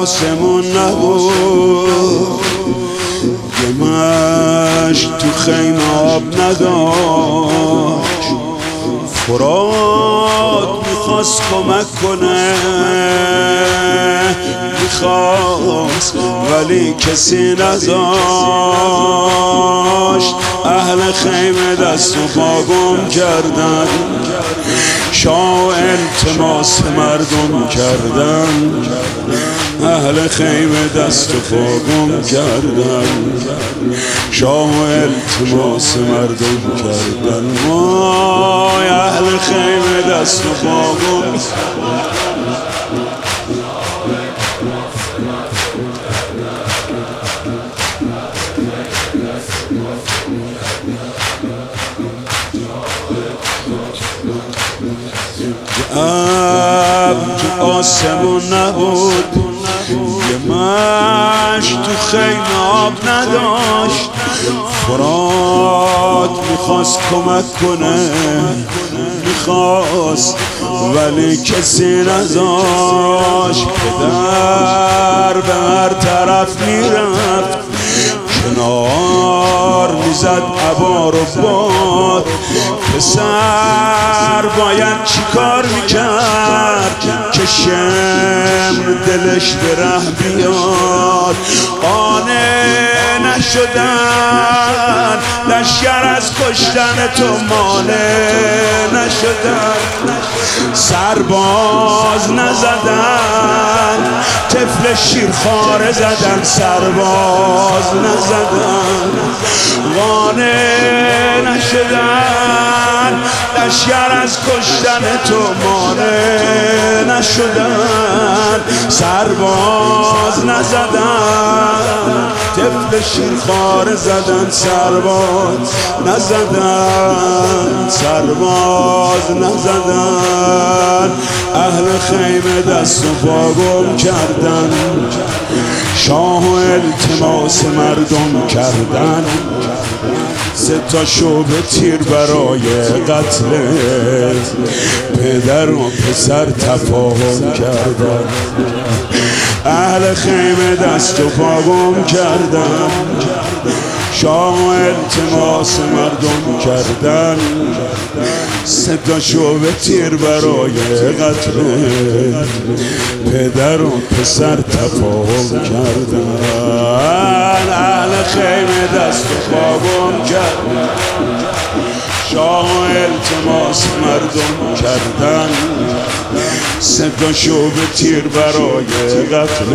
آسمون نبود، یه مشت تو خیمه آب نداشت. فرات میخواست کمک کنه، میخواست ولی کسی نذاشت. اهل خیمه دست و پا گم کردن، شاه التماس مردم کردن. اهل خیمه دست و پا گم کردن، شاه التماس مردم کردن. وای اهل خیمه دست و پا گم تو آسمون نبود، یه مشت تو خیمه آب نداشت. فرات میخواست کمک کنه، میخواست ولی کسی نذاشت. پدر به هر طرف میرفت، کنار میزد عبار و باد. پسر باید چی کار میکرد که شمر دلش به ره بیاد؟ قانع نشدن، لشکر از کشتن تو مانع نشدن. سرباز نزدن، طفل شیرخواره زدن. سرباز نزدن، قانع نشدن، لشکر از کشتن تو مانع نشدن. سرباز نزدن، طفل شیرخواره زدن. سرباز نزدن، سرباز نزدن. اهل خیمه دست و پا گم کردن، شاه و التماس مردم کردن. 3 تا شعبه تیر برای قتل پدر و پسر تفاهم کردن. اهل خیمه دست و پا گم کردن، شاه و التماس مردم کردن. 3 تا شعبه تیر برای قتل پدر و پسر تفاهم کردن. اهل خیمه دست و پا گم کردن، شاه و التماس مردم کردن. 3 تا شعبه تیر برای قتل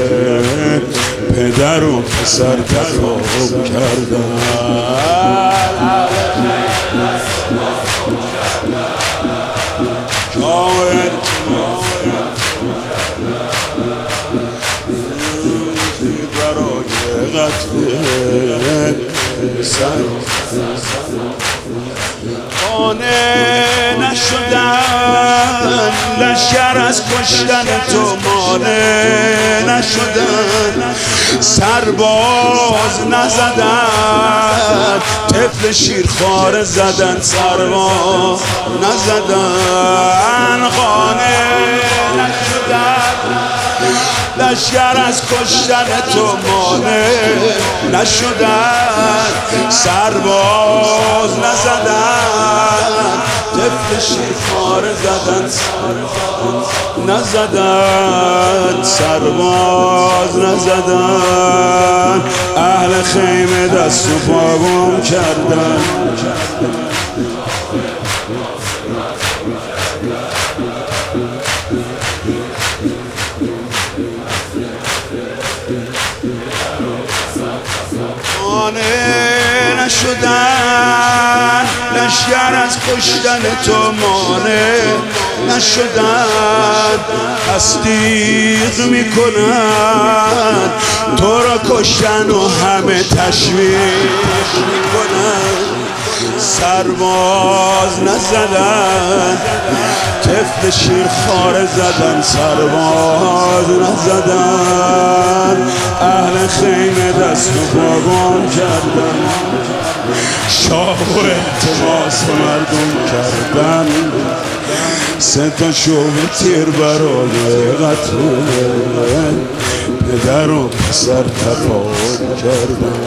پدر و پسر تفاهم کردن. شاه و التماس برای قتل پسر قانع نشدن، لشکر از کشتن تو مانع نشدن. سرباز نزدن، طفل شیرخواره زدن. سرباز نزدن، قانع نشدن، لشکر از کشتن تو مانع نشدن. سرباز نزدن، طفل شیرخواره زدن. نزدن، سرباز نزدن. اهل خیمه دست و پا گم کردن، مانع نشدن، لشکر از کشتن تو مانع نشدن. تصدیق میکنن تو را کشتن و همه تشویق میکنن. سرباز نزدن، طفل شیرخواره زدن. سرباز نزدن، اهل خیمه دست و پا گم کردن، شاه و التماس مردم کردن. 3 تا شعبه تیر برای قتل پدر و پسر تفاهم کردن.